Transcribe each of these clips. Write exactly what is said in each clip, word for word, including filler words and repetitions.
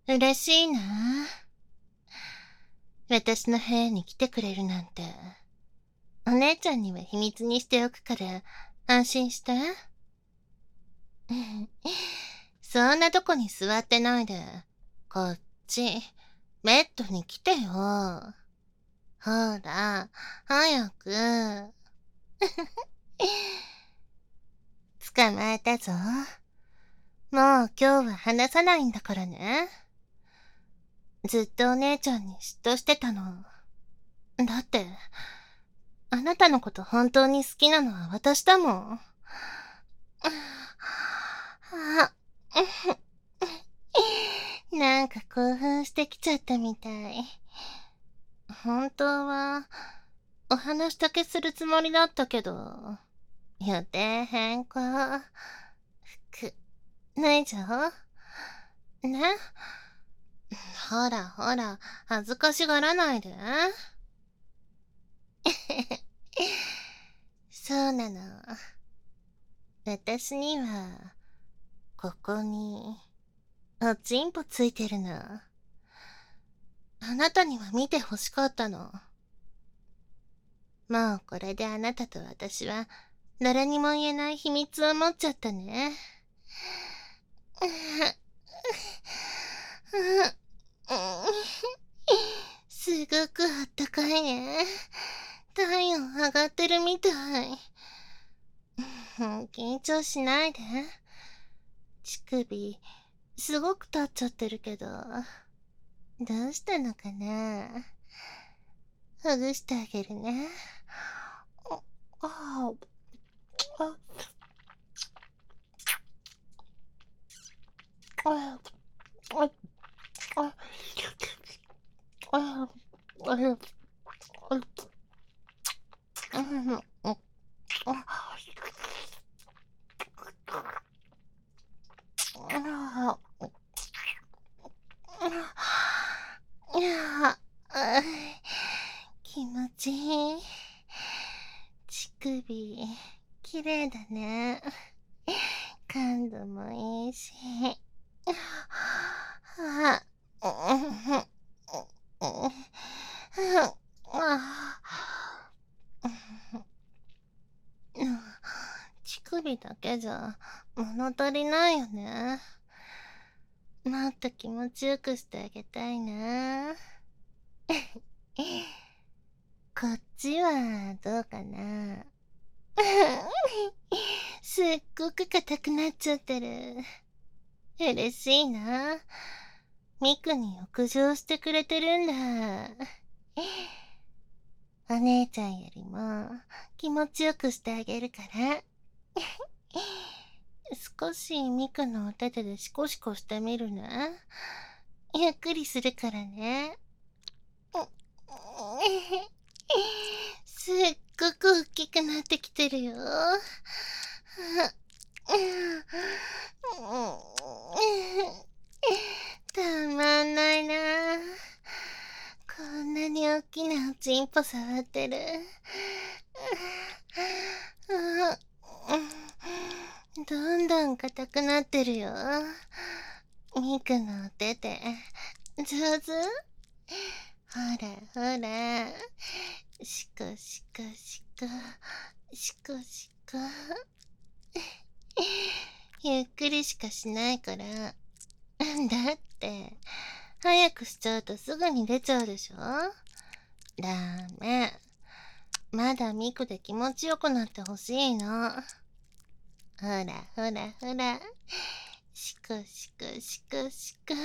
嬉しいな。私の部屋に来てくれるなんて。お姉ちゃんには秘密にしておくから安心して。そんなとこに座ってないで、こっち、ベッドに来てよ。ほら、早く。捕まえたぞ。もう今日は話さないんだからね。ずっとお姉ちゃんに嫉妬してたの。だって、あなたのこと本当に好きなのは私だもん。なんか興奮してきちゃったみたい。本当は、お話だけするつもりだったけど、予定変更。服、脱いじゃおね。ほらほら、恥ずかしがらないで。そうなの。私には、ここに、おちんぽついてるの。あなたには見て欲しかったの。もうこれであなたと私は、誰にも言えない秘密を持っちゃったね。すごくあったかいね。体温上がってるみたい。緊張しないで。乳首、すごく立っちゃってるけど。どうしたのかな。ほぐしてあげるね。ああ、あ、あ、あ、あ、あ、あ、気持ちいい。乳首、綺麗だね。感度もいいし。あ、乳首だけじゃ物足りないよね。もっと気持ちよくしてあげたいな。こっちはどうかな。すっごく硬くなっちゃってる。嬉しいな。ミクに浴場してくれてるんだ。お姉ちゃんよりも気持ちよくしてあげるから。少しミクのお手手でシコシコしてみるね。ゆっくりするからね。すっごく大きくなってきてるよ。たまんないな。こんなに大きなおちんぽ触ってる。どんどん硬くなってるよ。ミクのお手手、上手？ほらほら。しこしこしこ、しこしこ。ゆっくりしかしないから。だって、早くしちゃうとすぐに出ちゃうでしょ？ダメ。まだミクで気持ちよくなってほしいの。ほらほらほら。しこしこしこしこ。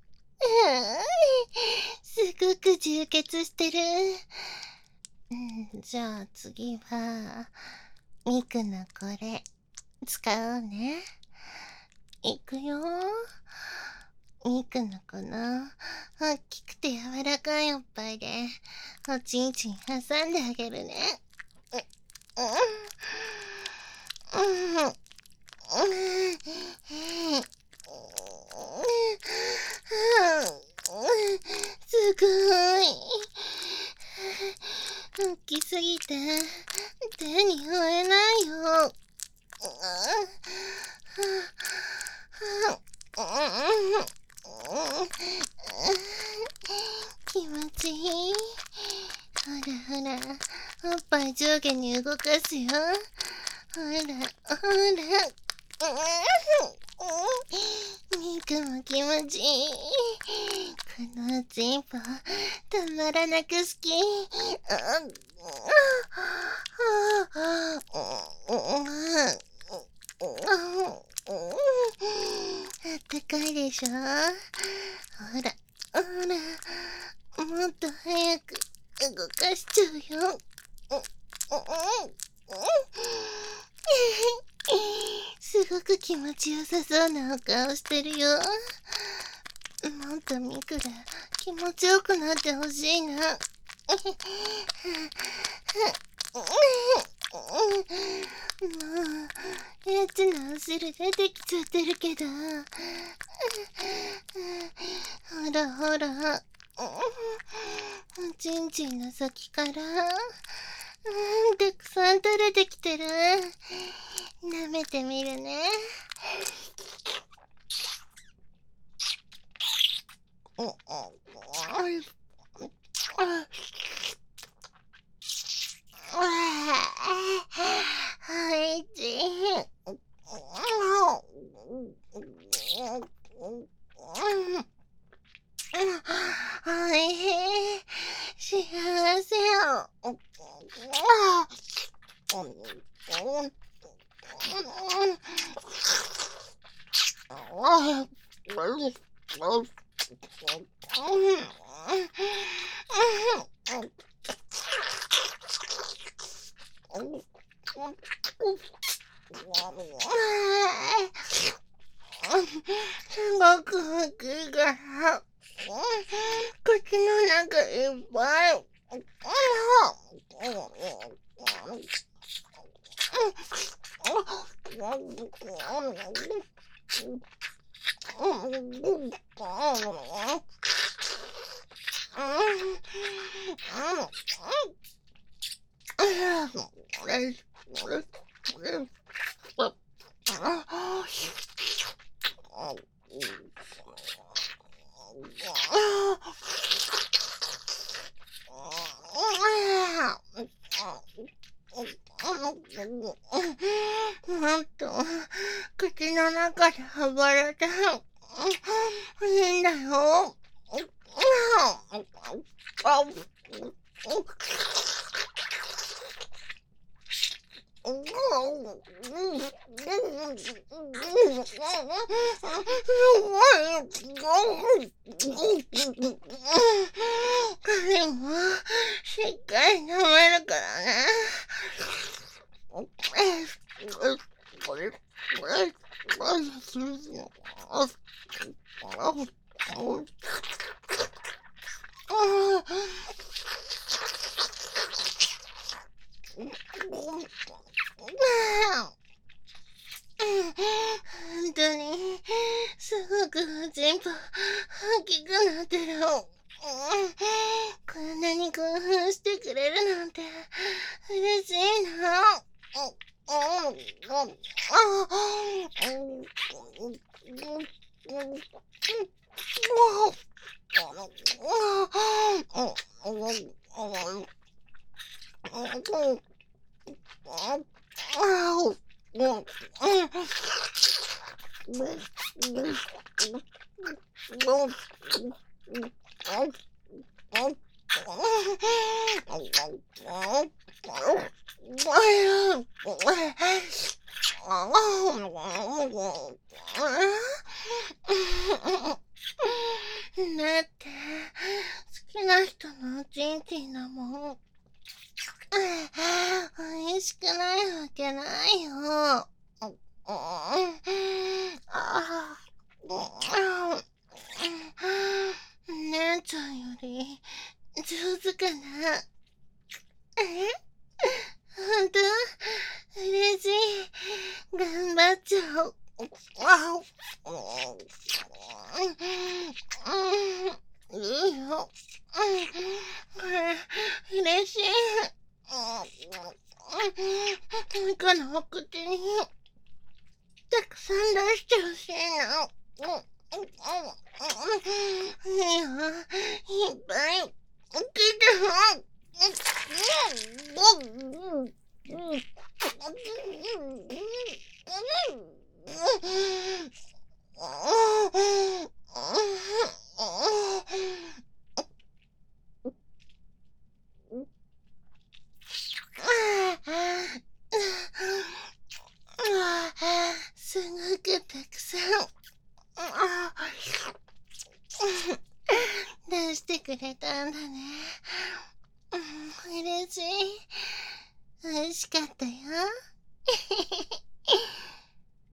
すごく充血してる。うん、じゃあ次は、ミクのこれ、使おうね。いくよ。ミクのこの、大きくて柔らかいおっぱいで、おちんちん挟んであげるね。うん。うん。すごい。大きすぎて手に負えないよ。 を上下に動かすよ。ほら、ほら。ミクも気持ちいい。この熱い棒、たまらなく好き。あったかいでしょ。ほら、ほら、もっと早く動かしちゃうよ。すごく気持ちよさそうなお顔してるよ。もっとミクが気持ちよくなってほしいな。もう、やつのお汁出てきちゃってるけど。ほらほら、おちんちんの先から、うん、たくさん垂れてきてる。舐めてみるね。おいしい。おいしい。幸せよ。すごく大きいから、口の中いっぱい。もっと口の中で暴れていいんだよ。彼もしっかり舐めるからね。本当にすごくおちんぽ大きくなってる。こんなに興奮してくれるなんて嬉しいな。だって好きな人のおちんちんだもん。美味しくないわけないよ。姉ちゃんより上手かな。え？ほんと？嬉しい。頑張っちゃおう。いいよ。これ嬉しい。ミカのお口にたくさん出してほしいの。いいよ、いっぱい。聞いてよ。 すごくたくさん出してくれたんだね。嬉しい。美味しかったよ。